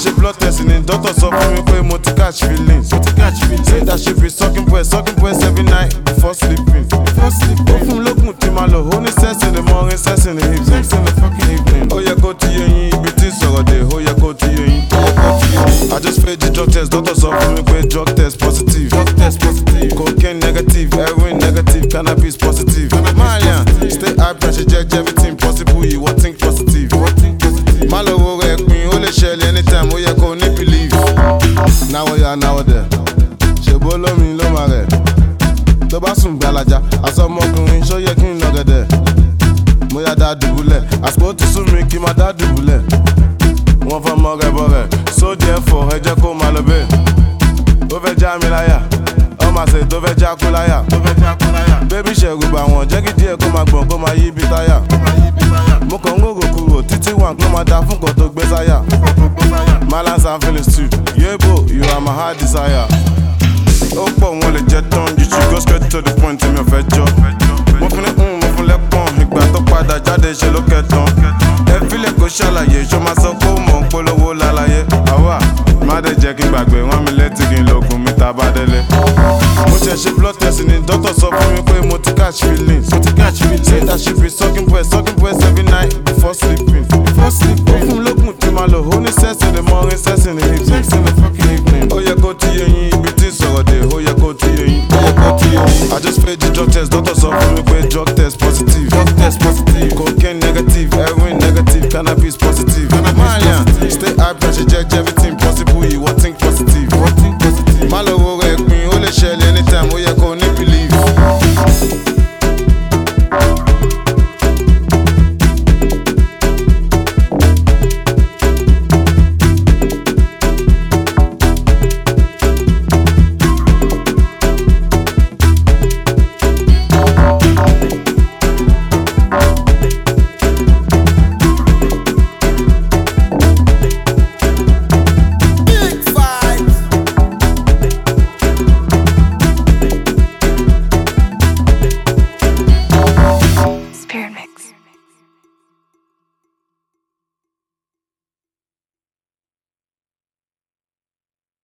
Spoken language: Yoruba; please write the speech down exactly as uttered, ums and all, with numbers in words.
ṣe blood test ni doctor sọ fún mi pé mo ti catch feelings. Mo ti catch feelings. Say that she be sucking breast, sucking breast every night before sleeping. Before sleeping. Ó fún mi lókun tí ma lò, ó ní sex in the morning, sex in the evening. Sex in the fucking evening. Ó yẹ kó ti yé yín, ibi tí sọ̀rọ̀ dé, ó yẹ kó ti yé yín. I just paid the drug test, doctor sọ fún mi pé drug test positive. Drug test positive. Cocaine negative, heroin negative, cannabis positive. Malian, stay high pressure, check everything possible, you what think positive. Má lọ wo rẹ̀ pin, ó lè ṣẹlẹ̀ anytime, ó yẹ kó ní believe. Náwó ya náwó dẹ̀, ṣèbó lómi ló máa rẹ̀. Tó bá sùn gbalaja, àsọmọkùnrin ṣó yẹ kí n nà gẹ̀dẹ̀. Mo yá dá dùbúlẹ̀, àsìkò ti sún mi kí n má dá dùbúlẹ̀. Wọ́n fọ́ mọ́ rẹ̀ bọ̀ rẹ̀, so therefore ẹ jẹ́ kó máa lọ bẹ́ẹ̀. Ó fẹ́ já mi láyà, ọmọ àṣẹ tó fẹ́ já kú láyà. Bébí ṣẹ̀rù bà wọ́n, jẹ́ kí díẹ̀ kó máa gbọ̀n kó máa yí bí táyà. Mo kàn ń rò kúrò títí wà kó máa da fún kan tó gbé sáyà. Malance and feelings too, yebo, you are my heart desire. Ó pọ̀ wọn lè jẹ tán, you should go straight to the point tí mi ò fẹ́ jọ. Mo fún ní ń mo fún lẹ́pọ̀n, ìgbà tó padà jáde ṣe ló kẹtàn. Ẹ fílẹ̀ kó ṣàlàyé, ṣó máa sọ pé ó mọ̀ ń polówó lálàyé. Àwa má dé jẹ́ kí n gbàgbé, wọ́n mi létí kí n lògùn mi tá a bá délé. Mo ṣe ṣe blood test ni doctor sọ fún mi pé mo ti catch feelings. Mo ti catch feelings. Say that she be sucking breast, sucking breast every night before sleeping. Before sleeping. Ó fún mi lókun tí ma lò, ó ní sex in the morning, sex in the evening. Sex in the fucking evening. Ó yẹ kó ti yé yín, ibi tí sọ̀rọ̀ dé, ó yẹ kó ti yé yín. Ó yẹ kó ti yé yín. I just paid the drug test, doctor sọ fún mi pé drug test positive. Drug test positive. Cocaine negative, heroin negative, cannabis positive. Malian, stay high pressure,